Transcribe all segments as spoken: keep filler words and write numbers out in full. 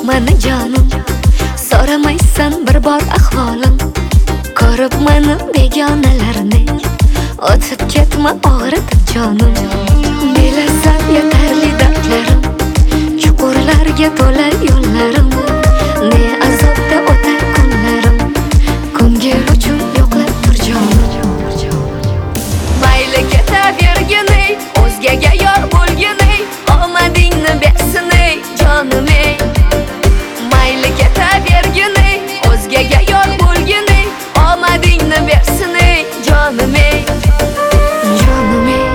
meni jonim, so'ramaysan bir bor ahvolim. Ko'rib meni begonalarni, o'tib ketma og'ritib jonim. Bilasan yetarli dardlarim, chuqurlarga to'la yo'llarim. Ne azobda o'tar kunlarim, ko'ngil uchun yo'qlab tur jonim. Mayli ketavergin ey, o'zgaga yor bo'lgin ey, omadingni bersin ey jonim ey. Mayli ketavergin ey, o'zgaga yor bo'lgin ey, omadingni bersin ey jonim ey. Jonim ey.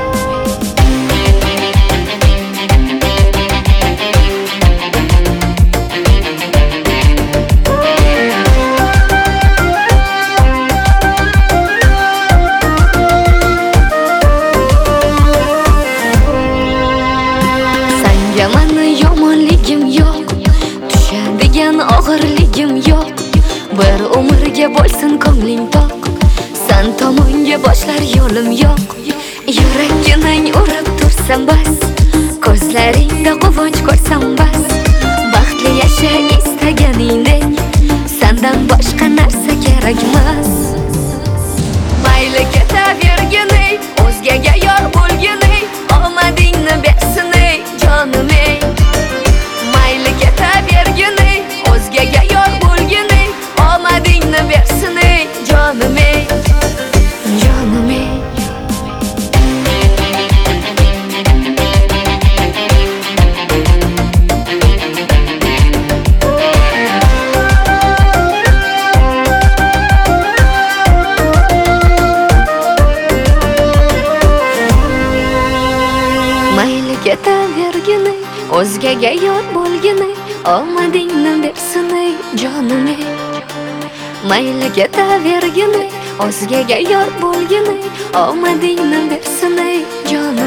Senga meni yomonligim yo'q, tushadigan og'irligim yo'q. Bir umrga bo'lsin ko'ngling toq, sen tomonga boshlar yo'lim yo'q. Yurakginang urib tursam bas, ko'zlaringda quvonch ko'rsam bas. Baxtli yasha istaganingdek, sendan boshqa narsa kerakmas. Mayli ketavergin ey, o'zgaga yor bo'lgin ey, omadingni bersin ey jonim ey. Mayli ketavergin ey, o'zgaga yor bo'lgin ey, omadingni bersin ey jonim ey. Jonim ey. Mayli ketavergin ey, o'zgaga yor bo'lgin ey, omadingni bersin ey jonim ey. Mayli ketavergin ey, o'zgaga yor bo'lgin ey, omadingni bersin ey jonim.